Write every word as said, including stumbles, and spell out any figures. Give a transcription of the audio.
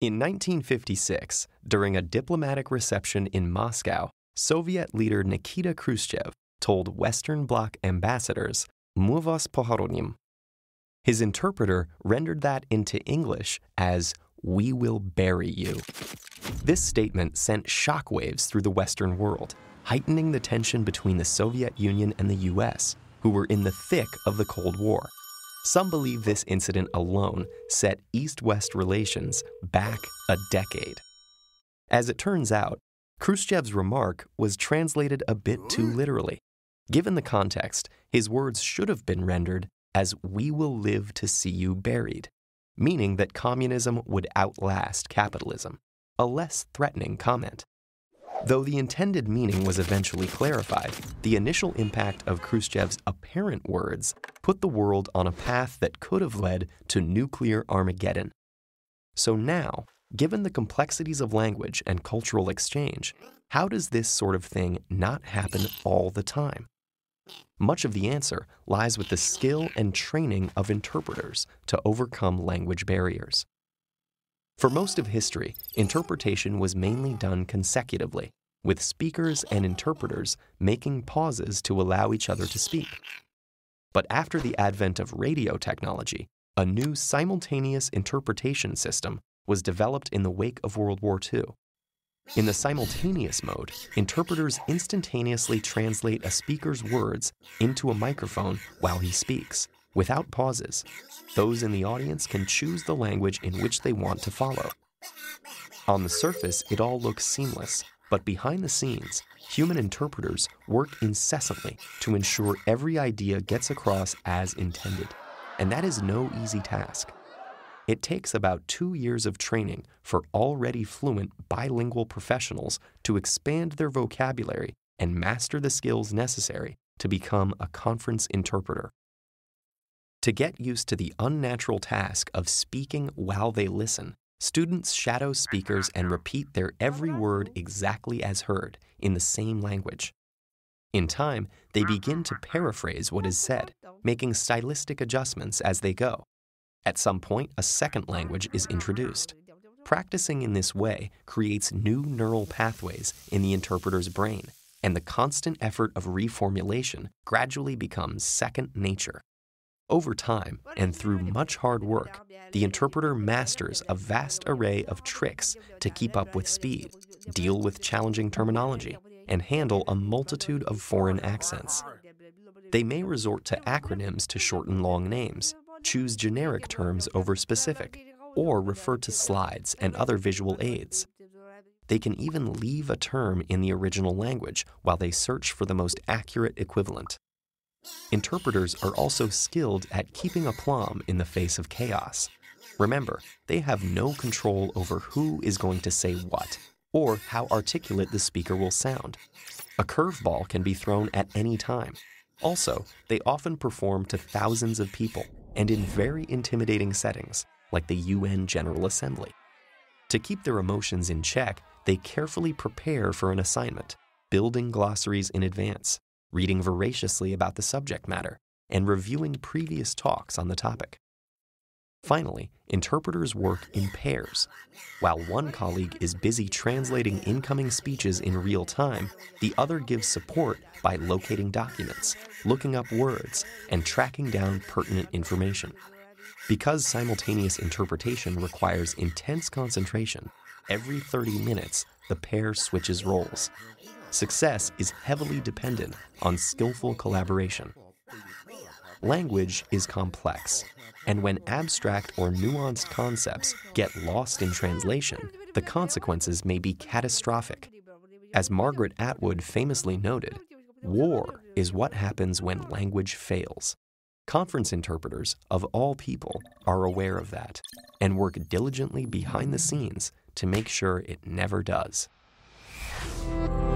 In nineteen fifty-six, during a diplomatic reception in Moscow, Soviet leader Nikita Khrushchev told Western Bloc ambassadors, "Мы вас похороним." His interpreter rendered that into English as, "We will bury you." This statement sent shockwaves through the Western world, heightening the tension between the Soviet Union and the U S, who were in the thick of the Cold War. Some believe this incident alone set East-West relations back a decade. As it turns out, Khrushchev's remark was translated a bit too literally. Given the context, his words should have been rendered as "we will live to see you buried," meaning that communism would outlast capitalism, a less threatening comment. Though the intended meaning was eventually clarified, the initial impact of Khrushchev's apparent words put the world on a path that could have led to nuclear Armageddon. So now, given the complexities of language and cultural exchange, how does this sort of thing not happen all the time? Much of the answer lies with the skill and training of interpreters to overcome language barriers. For most of history, interpretation was mainly done consecutively, with speakers and interpreters making pauses to allow each other to speak. But after the advent of radio technology, a new simultaneous interpretation system was developed in the wake of World War Two. In the simultaneous mode, interpreters instantaneously translate a speaker's words into a microphone while he speaks, without pauses. Those in the audience can choose the language in which they want to follow. On the surface, it all looks seamless, but behind the scenes, human interpreters work incessantly to ensure every idea gets across as intended, and that is no easy task. It takes about two years of training for already fluent bilingual professionals to expand their vocabulary and master the skills necessary to become a conference interpreter. To get used to the unnatural task of speaking while they listen, students shadow speakers and repeat their every word exactly as heard in the same language. In time, they begin to paraphrase what is said, making stylistic adjustments as they go. At some point, a second language is introduced. Practicing in this way creates new neural pathways in the interpreter's brain, and the constant effort of reformulation gradually becomes second nature. Over time, and through much hard work, the interpreter masters a vast array of tricks to keep up with speed, deal with challenging terminology, and handle a multitude of foreign accents. They may resort to acronyms to shorten long names, choose generic terms over specific, or refer to slides and other visual aids. They can even leave a term in the original language while they search for the most accurate equivalent. Interpreters are also skilled at keeping aplomb in the face of chaos. Remember, they have no control over who is going to say what, or how articulate the speaker will sound. A curveball can be thrown at any time. Also, they often perform to thousands of people, and in very intimidating settings, like the U N General Assembly. To keep their emotions in check, they carefully prepare for an assignment, building glossaries in advance, reading voraciously about the subject matter, and reviewing previous talks on the topic. Finally, interpreters work in pairs. While one colleague is busy translating incoming speeches in real time, the other gives support by locating documents, looking up words, and tracking down pertinent information. Because simultaneous interpretation requires intense concentration, every thirty minutes, the pair switches roles. Success is heavily dependent on skillful collaboration. Language is complex, and when abstract or nuanced concepts get lost in translation, the consequences may be catastrophic. As Margaret Atwood famously noted, war is what happens when language fails. Conference interpreters, of all people, are aware of that and work diligently behind the scenes to make sure it never does.